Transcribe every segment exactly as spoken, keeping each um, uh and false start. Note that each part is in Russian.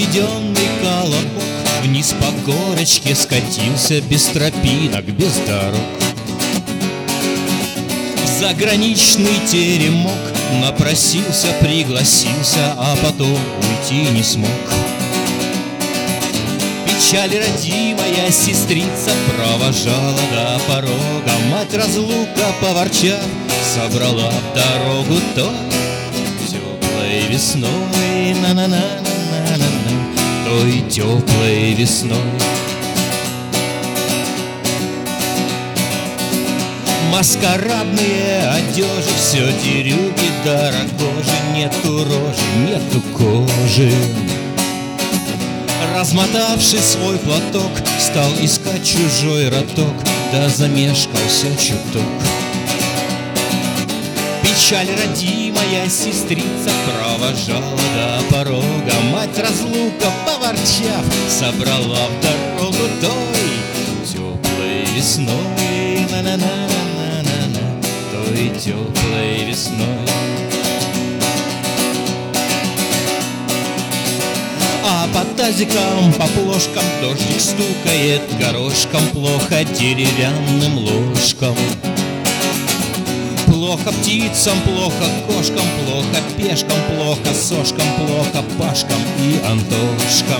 Разведенный колобок вниз по горочке скатился без тропинок, без дорог. В заграничный теремок напросился, пригласился, а потом уйти не смог. Печаль родимая сестрица провожала до порога. Мать разлука, поворчав, собрала в дорогу той теплой весной. На-на-на-на-на-на, той теплой весной. Маскарадные одежи, все дерюги дорогожи, нету рожи, нету кожи. Размотавший свой платок, стал искать чужой роток, да замешкался чуток. Печаль родимая сестрица провожала до порога. Мать разлука, поворчав, собрала в дорогу той теплой весной. На-на-на-на-на-на, той теплой весной. А по тазикам, по плошкам дождик стукает горошком, плохо деревянным ложкам. Плохо птицам, плохо кошкам, плохо пешкам, плохо сошкам, плохо Пашкам и Антошкам.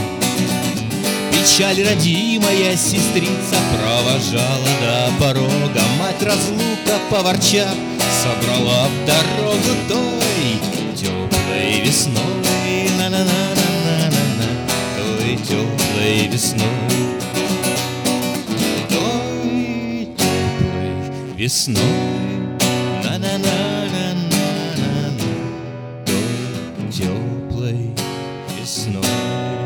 Печаль родимая сестрица провожала до порога. Мать разлука, поворчав, собрала в дорогу той теплой весной. На-на-на-на-на-на, той теплой весной. Той теплой весной. На-на-на-на-на-на, той теплой весной.